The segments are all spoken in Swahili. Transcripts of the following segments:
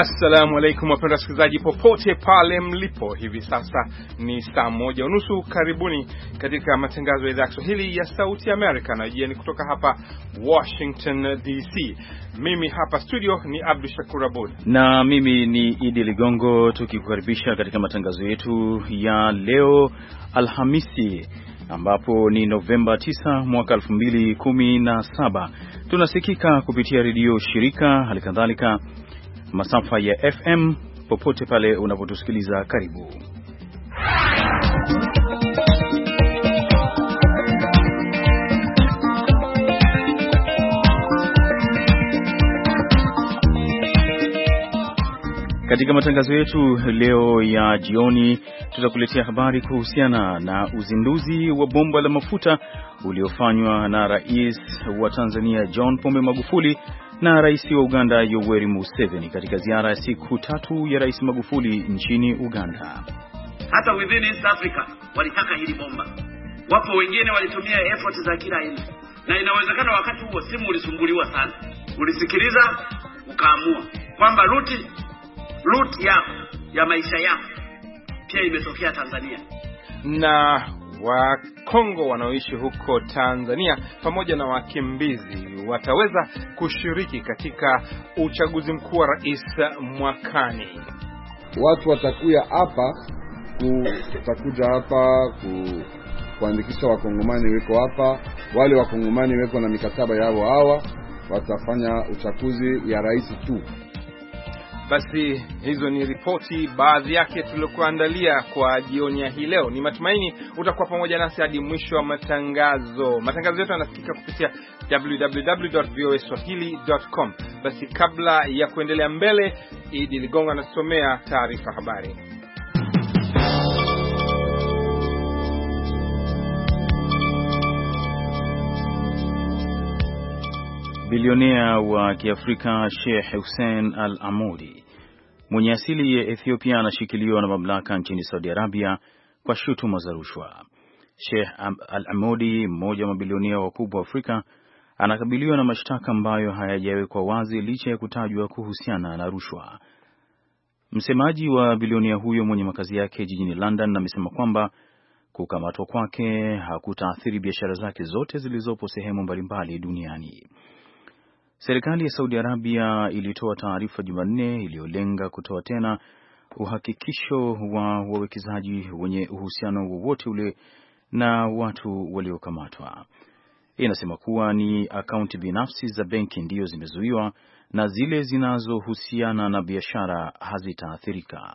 Assalamu alaikum wapenda wasikilizaji popote pale mlipo. Hivi sasa ni saa 1:30. Karibuni katika matangazo ya idhaa ya Kiswahili ya Sauti ya Amerika na jieni kutoka hapa Washington DC. Mimi hapa studio ni Abdul Shakur Abud na mimi ni Idi Ligongo, tukikukaribisha katika matangazo yetu ya leo Alhamisi, ambapo ni Novemba 9 mwaka 2017. Tunasikika kupitia redio shirika, halikadhalika masafa ya FM popote pale unapotusikiliza. Karibu. Katika matangazo yetu leo ya jioni tutakuletea habari kuhusiana na uzinduzi wa bomba la mafuta uliofanywa na Rais wa Tanzania John Pombe Magufuli na Rais wa Uganda Yoweri Museveni katika ziara ya siku 3 ya Rais Magufuli nchini Uganda. Hata within East Africa walitaka hili bomba. Wapo wengine walitumia effort za kila aina. Na inawezekana wakati huo simu ulisumbuliwa sana. Ulisikiliza ukaamua kwamba root ya maisha yako pia imetokea Tanzania. Na Wakongo wanaoishi huko Tanzania pamoja na wakimbizi wataweza kushiriki katika uchaguzi mkuu wa rais mwakani. Watu watakuja hapa kuandikisha wakongomani weko hapa. Wale wakongomani weko na mikataba yao hawa watafanya uchaguzi ya rais tu. Basi hizo ni ripoti baadhi yake tuliokuandalia kwa jioni ya hii leo. Ni matumaini utakuwa pamoja nasi hadi mwisho wa matangazo. Matangazo yetu yanasikika kupitia www.voaswahili.com. Basi kabla ya kuendelea mbele, Idi Ligongo anasomea taarifa habari. Bilionea wa Kiafrika Sheikh Hussein Al-Amoudi mwenye asili ya Ethiopia anashikiliwa na mamlaka nchini Saudi Arabia kwa shutuma za rushwa. Sheikh Al-Amoudi, mmoja wa mabilionea wakubwa wa Afrika, anakabiliwa na mashtaka ambayo hayajawekwa wazi licha ya kutajwa kuhusiana na rushwa. Msemaji wa bilionea huyo mwenye makazi yake jijini London amesema kwamba kukamatwa kwake hakutaathiri biashara zake zote zilizopo sehemu mbalimbali duniani. Serikali ya Saudi Arabia ilitoa taarifa Jumanne iliyolenga kutoa tena uhakikisho wa wawekezaji wenye uhusiano wowote ule na watu waliokamatwa. Inasema kuwa ni akaunti binafsi za benki ndiyo zimezuiwa na zile zinazohusiana na biashara hazitaathirika.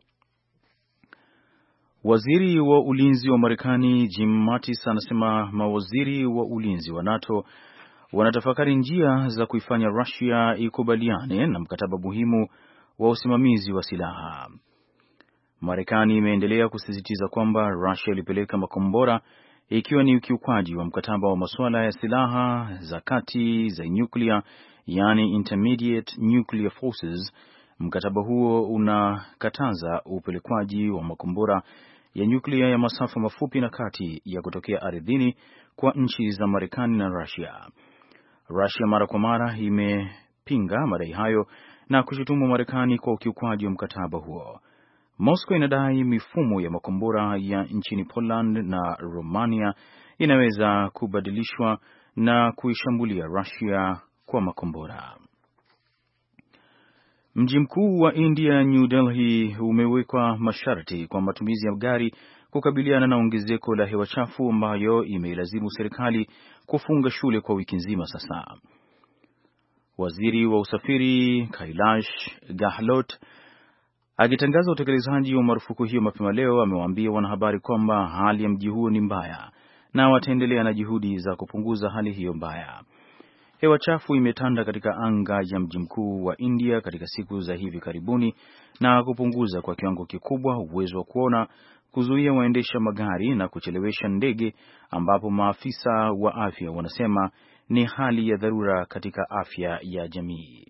Waziri wa ulinzi wa Marekani Jim Mattis anasema mawaziri wa ulinzi wa NATO wanatafakari njia za kuifanya Russia ikubaliane na mkataba muhimu wa usimamizi wa silaha. Marekani imeendelea kusisitiza kwamba Russia ilipeleka makombora ikiwa ni ukiukwaji wa mkataba wa masuala ya silaha za kati za nyuklia, yani Intermediate Nuclear Forces. Mkataba huo unakataza upelekwaji wa makombora ya nyuklia ya masafa mafupi na kati ya kutokea ardhini kwa nchi za Marekani na Russia. Russia mara kwa mara imepinga madai hayo na kushutumu Marekani kwa ukiukwaji wa mkataba huo. Moscow inadai mifumo ya makombora ya nchini Poland na Romania inaweza kubadilishwa na kuishambulia Russia kwa makombora. Mji mkuu wa India, New Delhi, umewekwa masharti kwa matumizi ya gari kukabiliana na ongezeko la hewa chafu ambayo imeilazimu serikali kufunga shule kwa wiki nzima sasa. Waziri wa usafiri Kailash Gahlot akitangaza utekelezaji wa marufuku hiyo mapema leo amewaambia wanahabari kwamba hali ya mji huo ni mbaya na wataendelea na juhudi za kupunguza hali hiyo mbaya. Hewa chafu imetanda katika anga ya mji mkuu wa India katika siku za hivi karibuni na kupunguza kwa kiwango kikubwa uwezo wa kuona, kuzuia waendesha magari na kuchelewesha ndege, ambapo maafisa wa afya wanasema ni hali ya dharura katika afya ya jamii.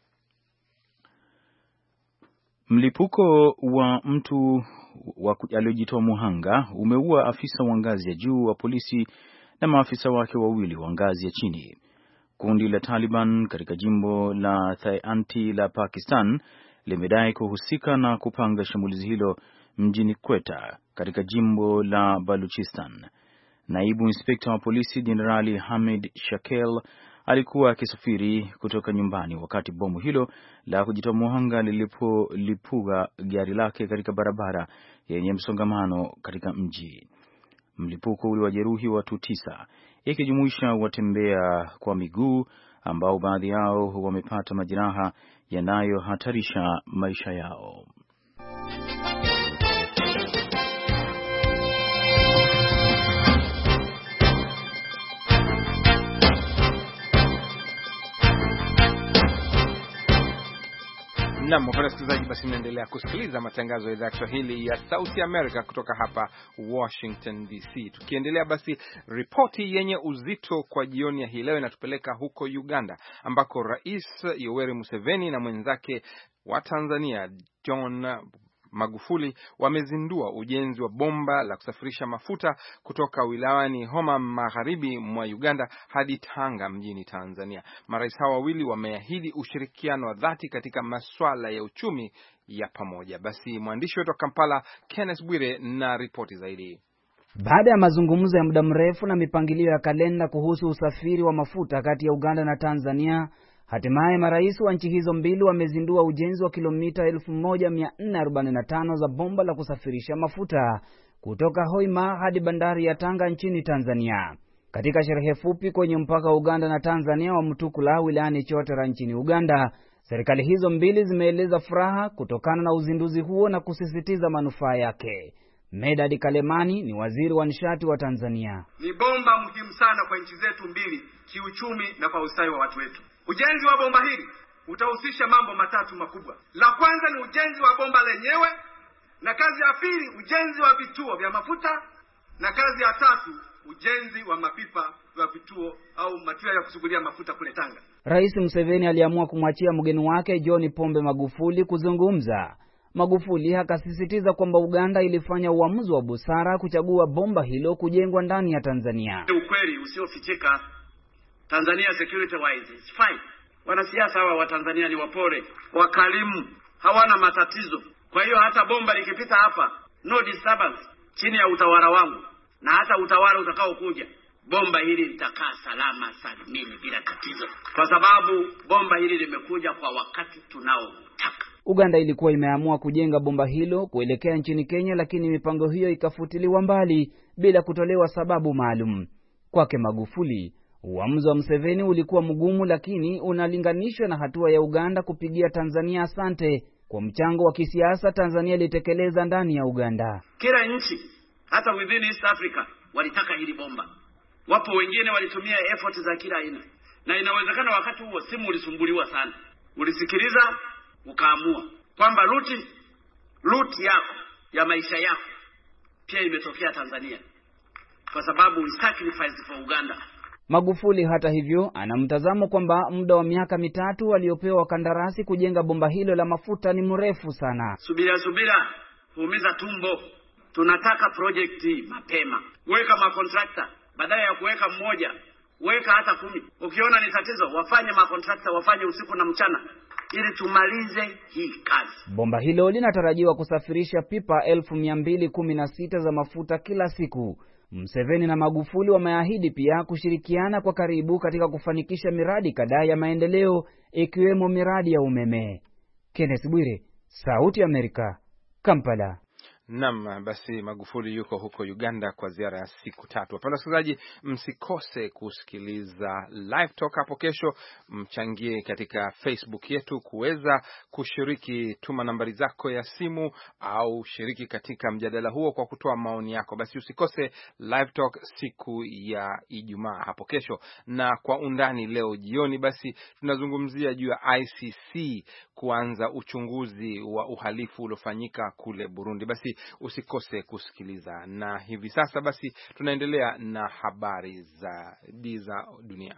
Mlipuko wa mtu aliyojitoa muhanga umeua afisa wa ngazi ya juu wa polisi na maafisa wake wawili wa ngazi ya chini. Kundi la Taliban katika jimbo la Thai-Anti la Pakistan limedai kuhusika na kupanga shambulizi hilo mjini Quetta katika jimbo la Baluchistan. Naibu inspekta wa polisi Jenerali Hamid Shakel alikuwa akisafiri kutoka nyumbani wakati bomu hilo la kujitoa muhanga lilipolipuka gari lake katika barabara yenye msongamano katika mji. Mlipuko uliwajeruhi watu 9, ikijumuisha watembea kwa miguu ambao baadhi yao wamepata majeraha yanayohatarisha maisha yao. Naam, wapenda wasikilizaji, basi mnaendelea kusikiliza matangazo ya idhaa ya Kiswahili ya Sauti America kutoka hapa Washington DC. Tukiendelea basi, ripoti yenye uzito kwa jioni ya hii leo inatupeleka huko Uganda, ambako Rais Yoweri Museveni na mwenzake wa Tanzania John Magufuli wamezindua ujenzi wa bomba la kusafirisha mafuta kutoka wilayani Homa magharibi mwa Uganda hadi Tanga mjini Tanzania. Marais hao wawili wameahidi ushirikiano wa dhati katika masuala ya uchumi ya pamoja. Basi mwandishi wetu wa Kampala Kenneth Bwire na ripoti zaidi. Baada ya mazungumzo ya muda mrefu na mipangilio ya kalenda kuhusu usafiri wa mafuta kati ya Uganda na Tanzania, hatimaye marais wa nchi hizo mbili wamezindua ujenzi wa kilomita 1445 za bomba la kusafirisha mafuta kutoka Hoima hadi bandari ya Tanga nchini Tanzania. Katika sherehe fupi kwenye mpaka wa Uganda na Tanzania wa Mutukula wilayani Chotera nchini Uganda, serikali hizo mbili zimeeleza furaha kutokana na uzinduzi huo na kusisitiza manufaa yake. Medadi Kalemani ni waziri wa nishati wa Tanzania. Ni bomba muhimu sana kwa nchi zetu mbili kiuchumi na kwa ustawi wa watu wetu. Ujenzi wa bomba hili utahusisha mambo matatu makubwa. La kwanza ni ujenzi wa bomba lenyewe, na kazi ya pili ujenzi wa vituo vya mafuta, na kazi ya tatu ujenzi wa mapipa vya vituo au matua ya kusugulia mafuta kule Tanga. Rais Museveni aliamua kumwachia mgeni wake John Pombe Magufuli kuzungumza. Magufuli akasisitiza kwamba Uganda ilifanya uamuzi wa busara kuchagua bomba hilo kujengwa ndani ya Tanzania. Ukweli usiofichika, Tanzania security wise is fine. Wanasiasa hawa wa Tanzania ni wapole, wakalimu, hawana matatizo. Kwa hiyo hata bomba likipita hapa, no disturbance, chini ya utawala wangu, na hata utawala utakao kuja, bomba hili litakaa salama salimini bila tatizo, kwa sababu bomba hili limekuja kwa wakati tunaotaka. Uganda ilikuwa imeamua kujenga bomba hilo kuelekea nchini Kenya, lakini mipango hiyo ikafutiliwa mbali bila kutolewa sababu maalum. Kwake Magufuli, uamuzi wa Museveni ulikuwa mgumu, lakini unalinganishwa na hatua ya Uganda kupigia Tanzania asante kwa mchango wa kisiasa Tanzania ilitekeleza ndani ya Uganda. Kila nchi hata within East Africa walitaka hili bomba. Wapo wengine walitumia effort za kila aina, na inawezekana wakati huo simu ulisumbuliwa sana. Ulisikiliza ukaamua kwamba route yako ya maisha yako pia imetokea Tanzania, kwa sababu we sacrificed for Uganda. Magufuli hata hivyo anamtazamo kwamba muda wa miaka 3 waliopewa kandarasi kujenga bomba hilo la mafuta ni mrefu sana. Subira huumiza tumbo. Tunataka project mapema. Weka makontrakta, badala ya kuweka mmoja weka hata 10. Ukiona ni tatizo, wafanye makontrakta wafanye usiku na mchana ili tumalize hii kazi. Bomba hilo linatarajiwa kusafirisha pipa 1216 za mafuta kila siku. Museveni na Magufuli wameahidi pia kushirikiana kwa karibu katika kufanikisha miradi kadhaa ya maendeleo ikiwemo miradi ya umeme. Kenneth Bwire, Sauti ya Amerika, Kampala. Naam, basi Magufuli yuko huko Uganda kwa ziara ya siku 3. Wapenda wasikilizaji, msikose kusikiliza Live Talk hapo kesho. Mchangie katika Facebook yetu kuweza kushiriki. Tuma nambari zako ya simu au shiriki katika mjadala huo kwa kutoa maoni yako. Basi usikose Live Talk siku ya Ijumaa hapo kesho. Na kwa undani leo jioni, basi tunazungumzia juu ya ICC kuanza uchunguzi wa uhalifu uliofanyika kule Burundi. Basi usikose kusikiliza. Na hivi sasa basi tunaendelea na habari za dunia.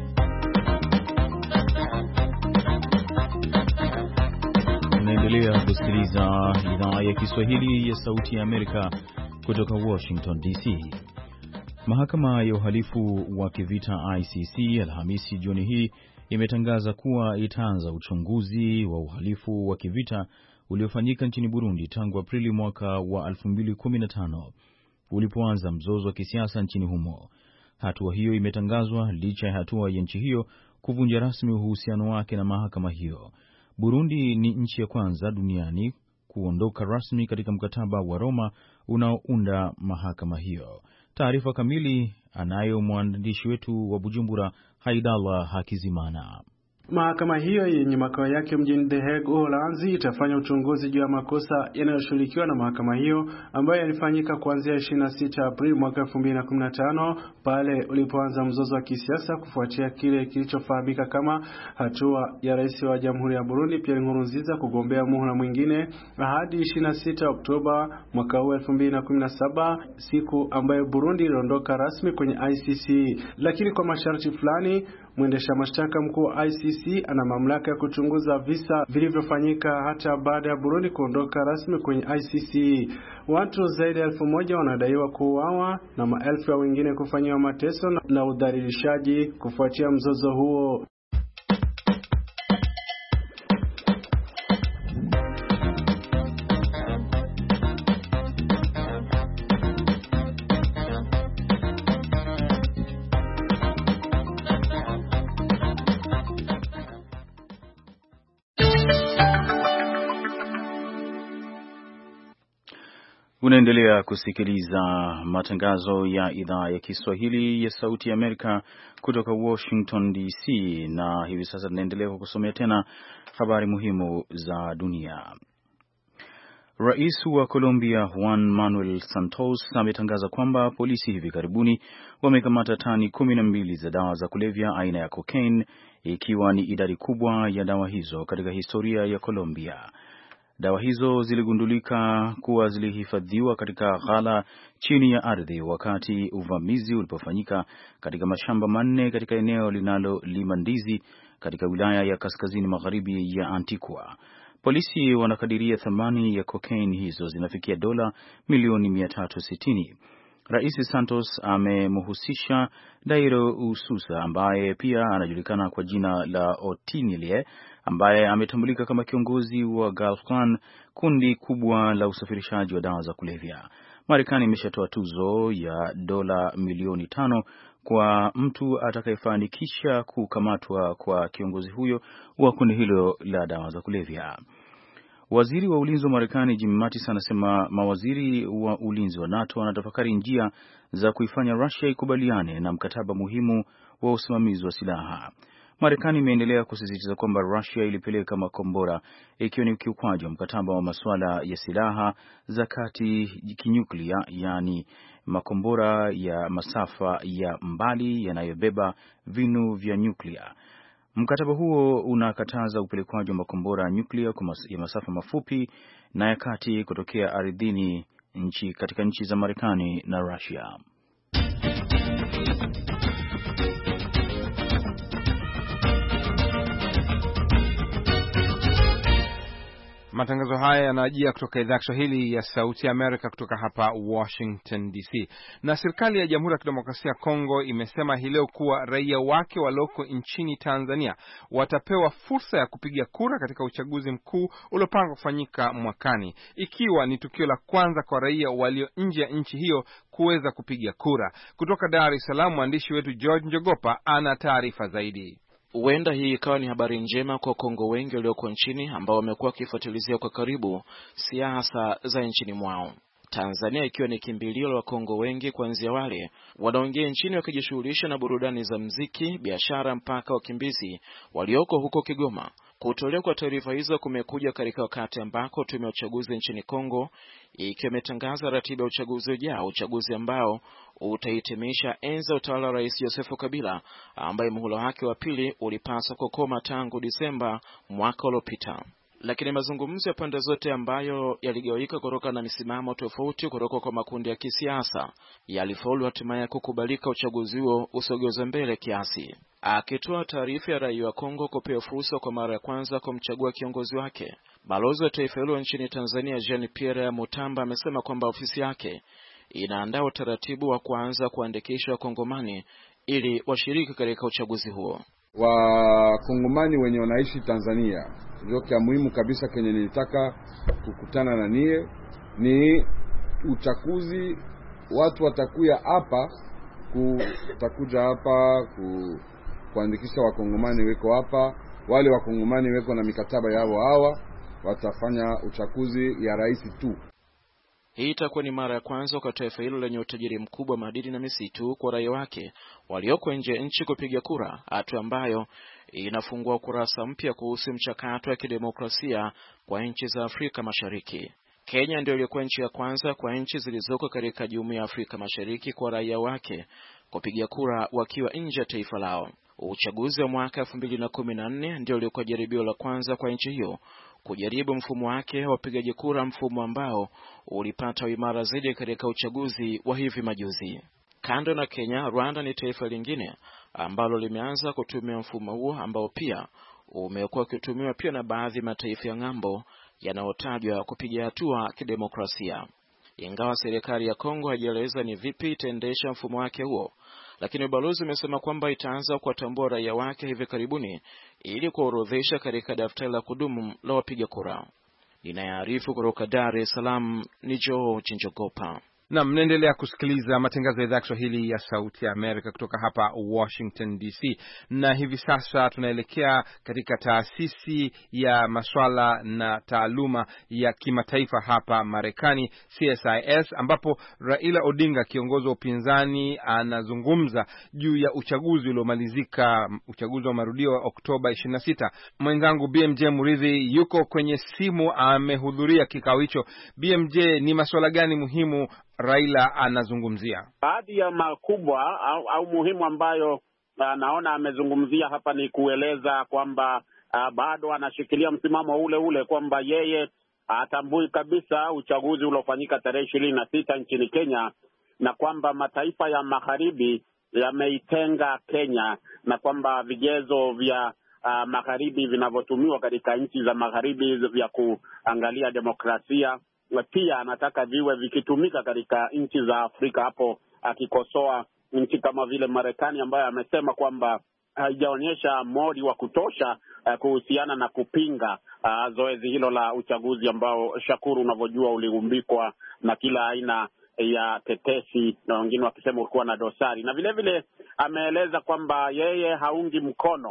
Tunaendelea kusikiliza idhaa ya Kiswahili ya Sauti ya Amerika kutoka Washington DC. Mahakama ya uhalifu wa kivita ICC Alhamisi jioni hii imetangaza kuwa itaanza uchunguzi wa uhalifu wa kivita uliofanyika nchini Burundi tangu Aprili mwaka wa 2015 ulipoanza mzozo wa kisiasa nchini humo. Hatua hiyo imetangazwa licha ya hatua ya nchi hiyo kuvunja rasmi uhusiano wake na mahakama hiyo. Burundi ni nchi ya kwanza duniani kuondoka rasmi katika mkataba wa Roma unaounda mahakama hiyo. Taarifa kamili anayo mwandishi wetu wa Bujumbura, Haidallah Hakizimana. Mahakama hiyo yenye makao yake mjini The Hague, Uholanzi, itafanya uchunguzi juu ya makosa yanayoshughulikiwa na mahakama hiyo ambayo yalifanyika kuanzia 26 Aprili mwaka 2015 pale ulipoanza mzozo wa kisiasa kufuatia kile kilichofahamika kama hatua ya rais wa Jamhuri ya Burundi Pierre Nkurunziza kugombea muhula mwingine hadi 26 Oktoba mwaka 2017, siku ambayo Burundi iliondoka rasmi kwenye ICC. Lakini kwa masharti fulani, mwendesha mashtaka mkuu wa ICC ana mamlaka ya kuchunguza visa vilivyofanyika hata baada ya Burundi kuondoka rasmi kwenye ICC. Watu zaidi ya 1000 wanadaiwa kuuawa na maelfu ya wengine kufanyiwa mateso na udhalilishaji kufuatia mzozo huo. Unaendelea kusikiliza matangazo ya idhaa ya Kiswahili ya Sauti ya Amerika kutoka Washington DC, na hivi sasa tunaendelea kusomea tena habari muhimu za dunia. Rais wa Colombia Juan Manuel Santos ametangaza kwamba polisi hivi karibuni wamekamata tani 12 za dawa za kulevya aina ya cocaine, ikiwa ni idadi kubwa ya dawa hizo katika historia ya Colombia. Dawa hizo ziligundulika kuwa zilihifadhiwa katika ghala chini ya ardhi wakati uvamizi ulipofanyika katika mashamba manne katika eneo linalolima ndizi katika wilaya ya kaskazini magharibi ya Antigua. Polisi wanakadiria thamani ya cocaine hizo zinafikia dola milioni 360. Rais Santos amemhusisha Dairo Ususa ambaye pia anajulikana kwa jina la Otinilie, ambaye ametambulika kama kiongozi wa Gulf Clan, kundi kubwa la usafirishaji wa dawa za kulevya. Marekani imeshatoa tuzo ya dola milioni 5 kwa mtu atakayefanikisha kukamatwa kwa kiongozi huyo wa kundi hilo la dawa za kulevya. Waziri wa ulinzi wa Marekani Jim Mattis anasema mawaziri wa ulinzi wa NATO wanatafakari njia za kuifanya Russia ikubaliane na mkataba muhimu wa usimamizi wa silaha. Marekani imeendelea kusisitiza kwamba Russia ilipeleka makombora ikiwa ni ukiukwaji wa mkataba wa masuala ya silaha za kati kinyuklia, yani makombora ya masafa ya mbali yanayobeba vinu vya nyuklia. Mkataba huo unakataza upelekwaji wa makombora ya nyuklia ya masafa mafupi na ya kati kutokea ardhini katika nchi za Marekani na Russia. Matangazo haya yanajia kutoka idhaa ya Kiswahili ya Sauti ya Amerika kutoka hapa Washington DC. Na serikali ya Jamhuri ya Kidemokrasia ya Kongo imesema hii leo kuwa raia wake waloko nchini Tanzania watapewa fursa ya kupiga kura katika uchaguzi mkuu uliopangwa kufanyika mwakani, ikiwa ni tukio la kwanza kwa raia walio nje ya nchi hiyo kuweza kupiga kura. Kutoka Dar es Salaam, mwandishi wetu George Njogopa ana taarifa zaidi. Huenda hii ikawa ni habari njema kwa Kongo wengi walioko nchini ambao wamekuwa wakifuatilizia kwa karibu siasa za nchini mwao. Tanzania ikiwa ni kimbilio la Kongo wengi, kuanzia wale wanaoingia nchini wakijishughulisha na burudani za muziki, biashara mpaka wakimbizi walioko huko Kigoma. Kutolewa kwa taarifa hizo kumekuja katika wakati ambako tume ya uchaguzi nchini Kongo ikiwa imetangaza ratiba ya uchaguzi ujao, uchaguzi ambao utahitimisha enzi ya utawala wa Rais Joseph Kabila ambaye muhula wake wa pili ulipaswa kukoma tangu Disemba mwaka uliopita. Lakini mazungumzo ya pande zote ambayo yaligawika kutoka na misimamo tofauti kutoka kwa makundi ya kisiasa yalifaulu hatimaye kukubalika uchaguzi huo usogezwe mbele kiasi. Akitoa taarifa ya raia wa Kongo kupewa fursa kwa mara ya kwanza kumchagua kiongozi wake, balozi wa taifa hilo nchini Tanzania Jean Pierre Mutamba amesema kwamba ofisi yake inaandaa utaratibu wa kuanza kuandikisha Wakongomani ili washiriki katika uchaguzi huo. Wakongomani wenye wanaishi Tanzania, ndio kia muhimu kabisa kenye nilitaka kukutana na nie ni uchaguzi. Watu watakuja hapa kuandikisha Wakongomani weko hapa. Wale Wakongomani weko na mikataba yao hawa watafanya uchaguzi ya rais tu. Hii itakuwa ni mara ya kwanza kwa taifa hilo lenye utajiri mkubwa madini na misitu kwa raia wake walioko nje ya nchi kupiga kura, hatua ambayo inafungua ukurasa mpya kuhusu mchakato wa kidemokrasia kwa nchi za Afrika Mashariki. Kenya ndio ilikuwa nchi ya kwanza kwa nchi zilizoko katika Jumuiya ya Afrika Mashariki kwa raia wake kupiga kura wakiwa nje ya taifa lao. Uchaguzi wa mwaka 2014 ndio ulikuwa jaribio la kwanza kwa nchi hiyo kujaribu mfumo wake wa upigaji kura, mfumo ambao ulipata uimara zaidi katika uchaguzi wa hivi majuzi. Kando na Kenya, Rwanda ni taifa lingine ambalo limeanza kutumia mfumo huo ambao pia umekuwa ukitumiwa pia na baadhi ya mataifa ya ng'ambo yanayotajwa kupiga hatua kidemokrasia. Ingawa serikali ya Kongo haijaeleza ni vipi itaendesha mfumo wake huo, lakini ubalozi umesema kwamba itaanza kuwatambua raia wake hivi karibuni ili kuorodhesha katika daftari la kudumu la wapiga kura. Ninaarifu kutoka Dar es Salaam ni George Njogopa. Na mnaendelea kusikiliza matangazo ya idhaa Kiswahili ya Sauti ya Amerika kutoka hapa Washington DC. Na hivi sasa tunaelekea katika taasisi ya masuala na taaluma ya kimataifa hapa Marekani, CSIS, ambapo Raila Odinga, kiongozi wa upinzani, anazungumza juu ya uchaguzi uliomalizika, uchaguzi wa marudio wa Oktoba 26. Mwenzangu BMJ Muridhi yuko kwenye simu, amehudhuria kikao hicho. BMJ, ni masuala gani muhimu Raila anazungumzia? Baadhi ya makubwa au muhimu ambayo naona amezungumzia hapa ni kueleza kwamba bado anashikilia msimamo ule kwamba yeye atambui kabisa uchaguzi uliofanyika tarehe 26 nchini Kenya, na kwamba mataifa ya magharibi yameitenga Kenya, na kwamba vigezo vya magharibi vinavyotumiwa katika nchi za magharibi vya kuangalia demokrasia pia anataka viwe vikitumika katika nchi za Afrika, hapo akikosoa nchi kama vile Marekani ambayo amesema kwamba haijaonyesha modi wa kutosha kuhusiana na kupinga zoezi hilo la uchaguzi ambao, Shakuru, unavyojua uliumbikwa na kila aina ya tetesi, na wengine wakisema ulikuwa na dosari. Na vile vile ameeleza kwamba yeye haungi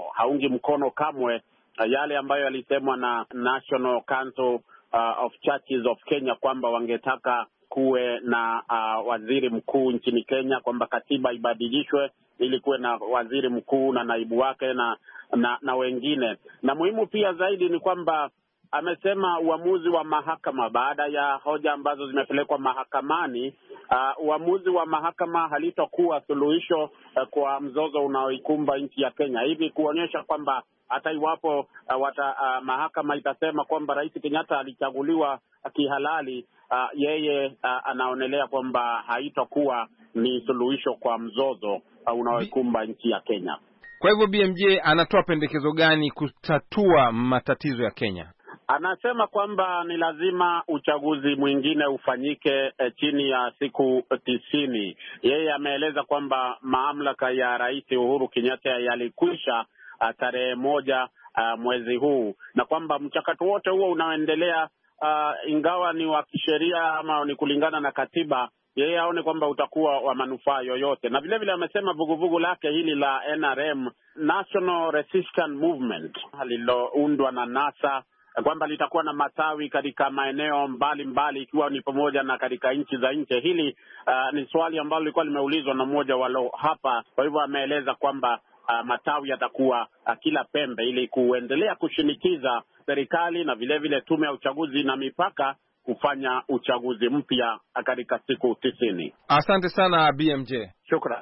mkono kamwe yale ambayo yalisemwa na National Council of Churches of Kenya kwamba wangetaka kuwe na waziri mkuu nchini Kenya, kwamba katiba ibadilishwe ili kuwe na waziri mkuu na naibu wake na wengine. Na muhimu pia zaidi ni kwamba amesema uamuzi wa mahakama, baada ya hoja ambazo zimepelekwa mahakamani, uamuzi wa mahakama halitokuwa suluhisho kwa mzozo unaoikumba nchi ya Kenya, hivi kuonyesha kwamba hata iwapo mahakama itasema kwamba Rais Kenyatta alichaguliwa kihalali, yeye anaonelea kwamba haitakuwa ni suluhisho kwa mzozo unaoikumba nchi ya Kenya. Kwa hivyo BMJ anatoa pendekezo gani kutatua matatizo ya Kenya? Anasema kwamba ni lazima uchaguzi mwingine ufanyike chini ya siku 90. Yeye ameeleza kwamba mamlaka ya Rais Uhuru Kenyatta yalikwisha tarehe 1 mwezi huu, na kwamba mchakato wote huo unaoendelea, ingawa ni wa kisheria ama ni kulingana na katiba, yeye aone kwamba utakuwa wa manufaa yoyote. Na vile vile amesema vuguvugu lake hili la NRM, National Resistance Movement, lililoundwa na NASA, kwamba litakuwa na matawi katika maeneo mbalimbali, ikiwa ni pamoja na katika nchi za nje. Hili ni swali ambalo lilikuwa limeulizwa na mmoja walo hapa. Kwa hivyo ameeleza kwamba matawi yatakuwa kila pembe, ili kuendelea kushinikiza serikali na vile vile tume ya uchaguzi na mipaka kufanya uchaguzi mpya katika siku 90. Asante sana BMJ. Shukrani.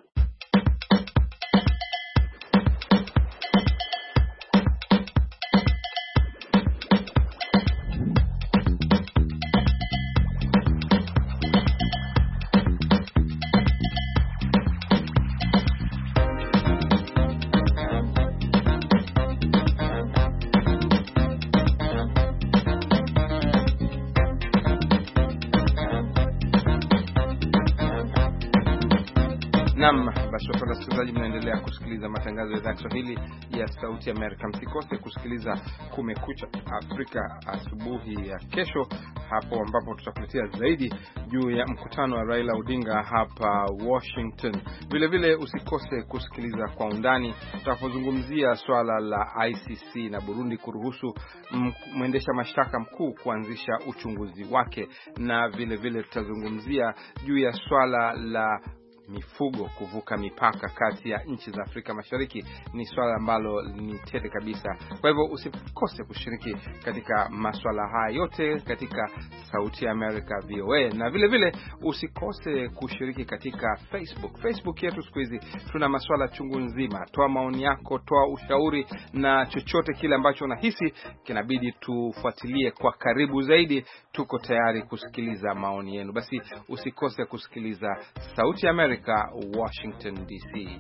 Naam, basi wapenda wasikilizaji, mnaendelea kusikiliza matangazo ya idhaa ya Kiswahili ya Sauti ya Amerika. Msikose kusikiliza Kumekucha Afrika asubuhi ya kesho, hapo ambapo tutakuletea zaidi juu ya mkutano wa Raila Odinga hapa Washington. Vile vile usikose kusikiliza Kwa Undani, tutapozungumzia swala la ICC na Burundi kuruhusu mwendesha mashtaka mkuu kuanzisha uchunguzi wake, na vile vile tutazungumzia juu ya swala la mifugo kuvuka mipaka kati ya nchi za Afrika Mashariki. Ni swala ambalo ni tete kabisa. Kwa hivyo usikose kushiriki katika masuala haya yote katika Sauti ya Amerika VOA, na vile vile usikose kushiriki katika Facebook yetu. Siku hizi tuna masuala chungu nzima. Toa maoni yako, toa ushauri na chochote kile ambacho unahisi kinabidi tufuatilie kwa karibu zaidi. Tuko tayari kusikiliza maoni yenu. Basi usikose kusikiliza Sauti ya Amerika, Washington DC.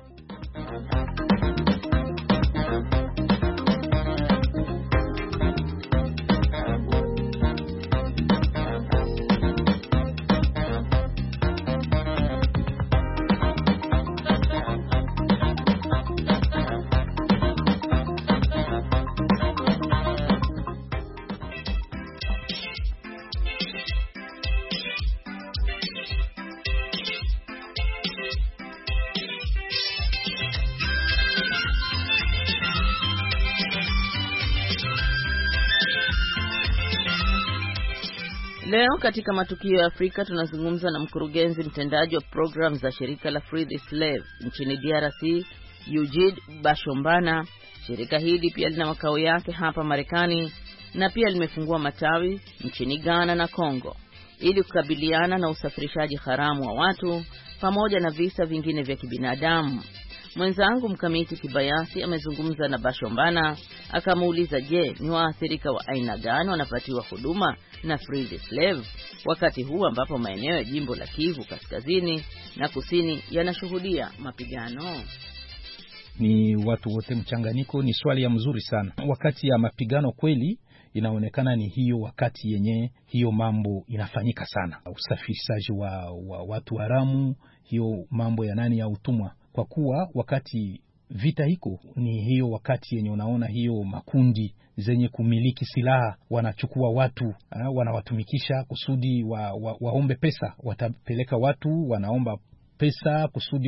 Leo katika matukio ya Afrika tunazungumza na mkurugenzi mtendaji wa program za shirika la Free the Slave nchini DRC, Eugene Bashombana. Shirika hili pia lina makao yake hapa Marekani na pia limefungua matawi nchini Ghana na Kongo ili kukabiliana na usafirishaji haramu wa watu pamoja na visa vingine vya kibinadamu. Mwenzangu Mkamiti Kibayasi amezungumza na Bashombana akamuuliza, je, ni waathirika wa aina gani wanapatiwa huduma na Free the Slave wakati huu ambapo maeneo ya jimbo la Kivu Kaskazini na Kusini yanashuhudia mapigano? Ni watu wote mchanganyiko. Ni swali ya mzuri sana. Wakati ya mapigano kweli inaonekana ni hiyo wakati yenye hiyo mambo inafanyika sana. Usafirishaji wa watu haramu, hiyo mambo ya nani ya utumwa. Kwa kuwa wakati vita hiko ni hiyo wakati yenye unaona hiyo makundi zenye kumiliki silaha wanachukua watu, wanawatumikisha kusudi waombe pesa. Watapeleka watu wanaomba pesa kusudi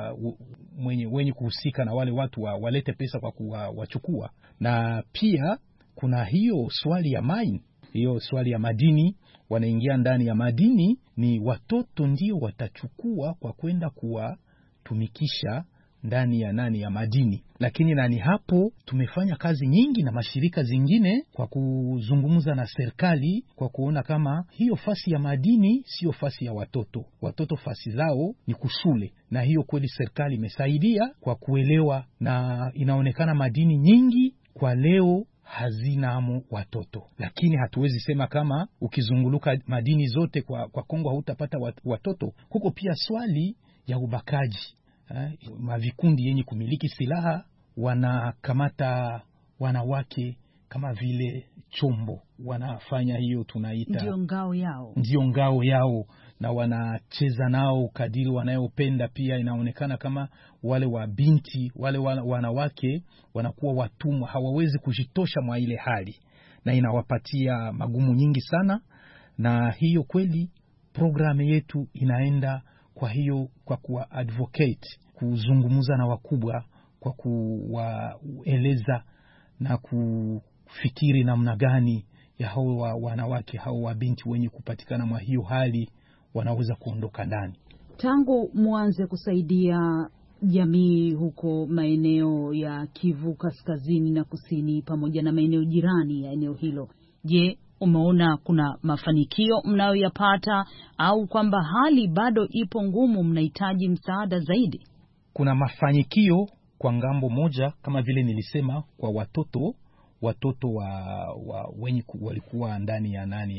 wenye kuhusika na wale watu walete pesa kwa kuwachukua. Na pia kuna hiyo swali ya mine, hiyo swali ya madini. Wanaingia ndani ya madini, ni watoto ndio watachukua kwa kwenda kuwatumikisha ndani ya madini. Lakini nani hapo tumefanya kazi nyingi na mashirika zingine kwa kuzungumza na serikali kwa kuona kama hiyo fasi ya madini sio fasi ya watoto. Watoto fasi zao ni kushule, na hiyo kweli serikali imesaidia kwa kuelewa, na inaonekana madini nyingi kwa leo hazinamo watoto. Lakini hatuwezi sema kama ukizunguluka madini zote kwa Kongo hautapata watoto. Huko pia swali ya ubakaji. Mavikundi yenye kumiliki silaha wanakamata wanawake kama vile chombo, wanafanya hiyo tunaita ndio ngao yao, na wanacheza nao kadiri wanayopenda. Pia inaonekana kama wale wa binti, wale wanawake wanakuwa watumwa, hawawezi kujitosha mwa ile hali, na inawapatia magumu nyingi sana. Na hiyo kweli programu yetu inaenda kwa hiyo, kwa kuwa advocate, kuzungumza na wakubwa, kwa kuwaeleza na kufikiri namna gani ya hao wanawake, hao wabinti wenye kupatikana mwa hiyo hali wanaweza kuondoka ndani. Tangu muanze kusaidia jamii huko maeneo ya Kivu Kaskazini na Kusini pamoja na maeneo jirani ya eneo hilo, je, umeona kuna mafanikio mnayoyapata au kwamba hali bado ipo ngumu, mnahitaji msaada zaidi? Kuna mafanikio kwa ngambo moja, kama vile nilisema, kwa watoto wenye walikuwa ndani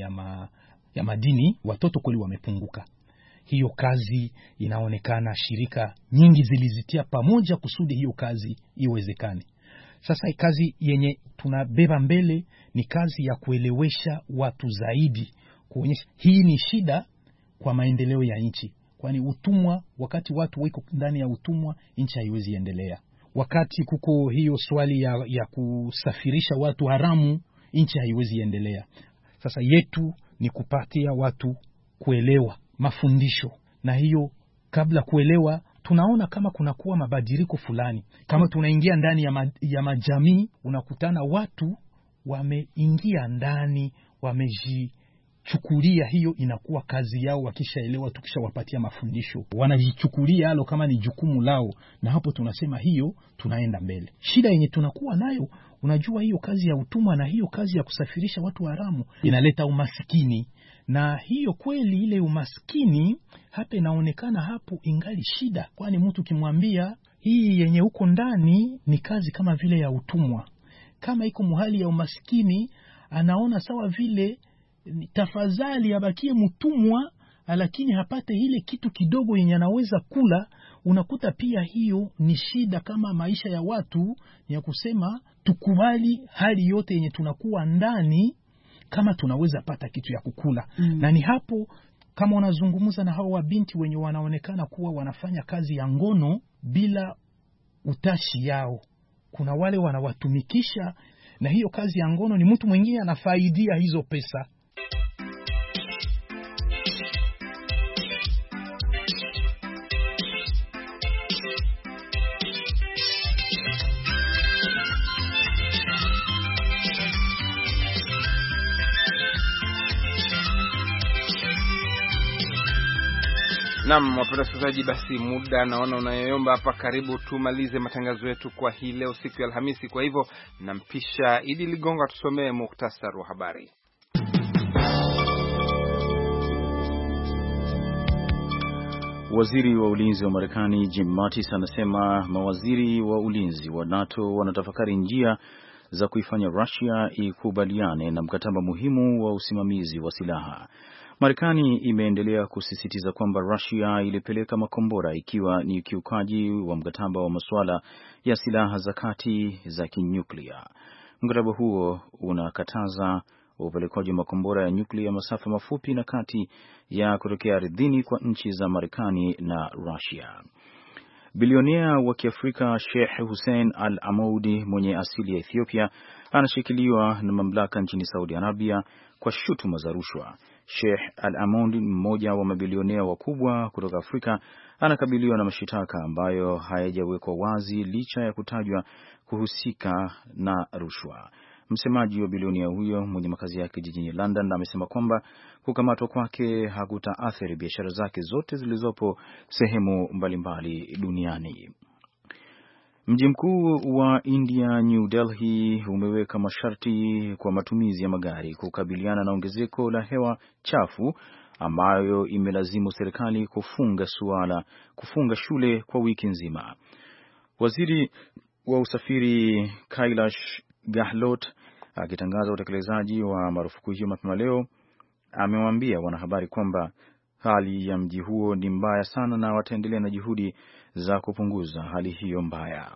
ya madini, watoto kweli wamepunguka. Hiyo kazi inaonekana shirika nyingi zilizitia pamoja kusudi hiyo kazi iwezekane. Sasa kazi yenye tunabeba mbele ni kazi ya kuelewesha watu zaidi, kuonyesha hii ni shida kwa maendeleo ya nchi. Kwani utumwa, wakati watu wako ndani ya utumwa, nchi haiwezi endelea. Wakati kuko hiyo swali ya kusafirisha watu haramu, nchi haiwezi endelea. Sasa yetu ni kupatia watu kuelewa mafundisho, na hiyo kabla kuelewa tunaona kama kunakuwa mabadiliko fulani. Kama tunaingia ndani ya majamii, unakutana watu wameingia ndani, wamejichukulia hiyo inakuwa kazi yao. Wakishaelewa, tukishawapatia mafundisho, wanajichukulia hilo kama ni jukumu lao, na hapo tunasema hiyo tunaenda mbele. Shida yenye tunakuwa nayo, unajua, hiyo kazi ya utumwa na hiyo kazi ya kusafirisha watu haramu inaleta umasikini, na hiyo kweli ile umaskini hapa inaonekana hapo ingali shida. Kwani mtu kimwambia hii yenye uko ndani ni kazi kama vile ya utumwa, kama iko muhali ya umaskini, anaona sawa vile tafadhali abakie mtumwa, lakini hapate ile kitu kidogo yenye anaweza kula. Unakuta pia hiyo ni shida. Kama maisha ya watu ni ya kusema tukubali hali yote yenye tunakuwa ndani, kama tunaweza pata kitu ya kukula. Na ni hapo kama unazungumza na hao wabinti wenye wanaonekana kuwa wanafanya kazi ya ngono bila utashi yao, kuna wale wanawatumikisha, na hiyo kazi ya ngono ni mtu mwingine anafaidia hizo pesa. Naam, wapenda wasikilizaji, basi muda naona unayoyomba hapa. Karibu tumalize matangazo yetu kwa hii leo, siku ya Alhamisi. Kwa hivyo nampisha Idi Ligongo atusomee muhtasari wa habari. Waziri wa ulinzi wa Marekani Jim Mattis anasema mawaziri wa ulinzi wa NATO wanatafakari njia za kuifanya Russia ikubaliane na mkataba muhimu wa usimamizi wa silaha. Marekani imeendelea kusisitiza kwamba Russia ilipeleka makombora ikiwa ni ukiukaji wa mkataba wa masuala ya silaha za kati za kinyuklia. Mkataba huo unakataza upelekaji wa makombora ya nyuklia masafa mafupi na kati ya kutokea ardhini kwa nchi za Marekani na Russia. Bilionea wa Kiafrika Sheikh Hussein Al-Amoudi mwenye asili ya Ethiopia anashikiliwa na mamlaka nchini Saudi Arabia kwa shutuma za rushwa. Sheikh Al-Amoudi, mmoja wa mabilionea wakubwa kutoka Afrika, anakabiliwa na mashitaka ambayo hayajawekwa wazi licha ya kutajwa kuhusika na rushwa. Msemaji wa bilionea huyo mwenye makazi yake jijini London amesema kwamba kukamatwa kwake hakutaathiri biashara zake zote zilizopo sehemu mbalimbali duniani. Mji mkuu wa India, New Delhi, umeweka masharti kwa matumizi ya magari kukabiliana na ongezeko la hewa chafu ambayo imelazimu serikali kufunga shule kwa wiki nzima. Waziri wa usafiri Kailash Gehlot akitangaza utekelezaji wa marufuku hiyo mapema leo amewaambia wanahabari kwamba hali ya mji huo ni mbaya sana na wataendelea na juhudi za kupunguza hali hiyo mbaya.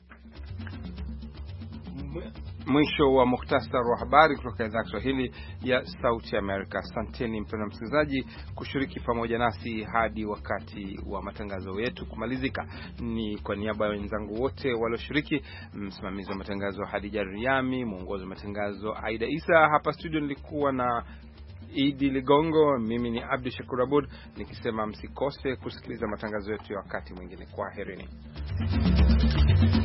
Mwisho wa muhtasari wa habari kutoka idhaa ya Kiswahili ya Sauti Amerika. Asanteni mpendwa msikilizaji kushiriki pamoja nasi hadi wakati wa matangazo yetu kumalizika. Ni kwa niaba ya wenzangu wote walioshiriki, msimamizi wa matangazo Hadija Riami, mwongozi wa matangazo Aida Isa, hapa studio nilikuwa na Idi Ligongo, mimi ni Abdi Shakur Abud nikisema msikose kusikiliza matangazo yetu ya wakati mwingine. Kwaherini.